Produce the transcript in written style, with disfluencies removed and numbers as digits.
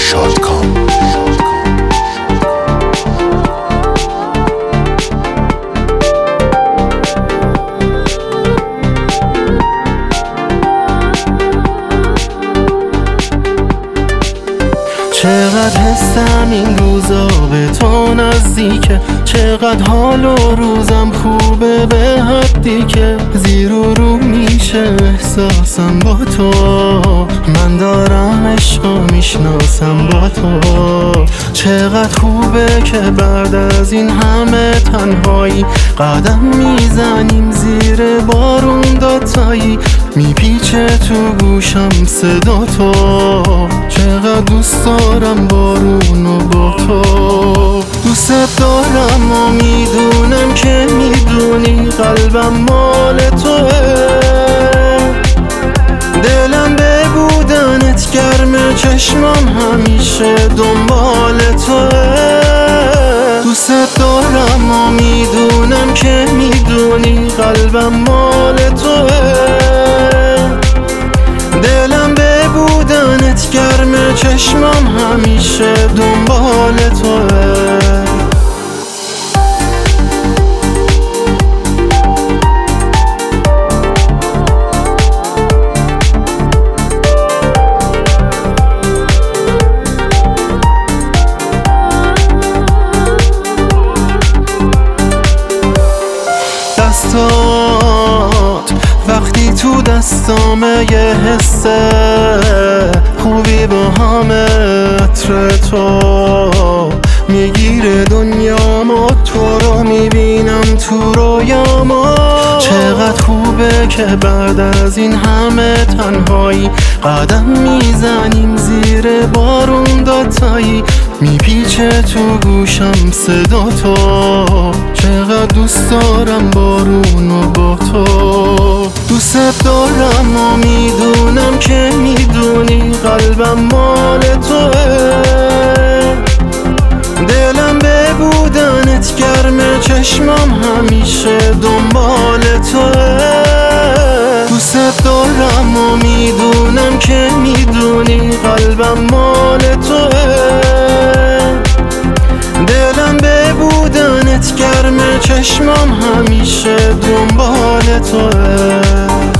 شادکام. چقدر حسم این روزا به تو نزدیکه، چقدر حال و روزم خوبه به حدی که زیر و رو میشه احساسم با تو. من دارم عشقو میشناسم با تو. چقدر خوبه که بعد از این همه تنهایی قدم میزنیم زیر بارون دوتایی، میپیچه تو گوشم صدا تو. چقدر دوست دارم بارونو با تو. دوست دارم و میدونم که میدونی قلبم مال توه. دلم به بودنت گرمه، چشمام همیشه دنبال توه. دوست دارم و میدونم که میدونی قلبم مال توه. دلم به بودنت گرمه، چشمام همیشه دنبال توه. دستات وقتی تو دستامه، یه حس خوبی با همه تو میگیره دنیامو. تو رو میبینم تو رویامو. چقدر خوبه که بعد از این همه تنهایی قدم میزنیم زیر بارون دوتایی، میپیچه تو گوشم صدا تو. چقدر دوست دارم بارونو با تو. دوست دارم و میدونم که میدونی قلبم مال توه. دلم به بودنت گرمه، چشمام همیشه دنبال توه. دوست دارم و میدونم که میدونی قلبم مال توه. دلم به بودنت گرمه، چشمام همیشه دنبال توه.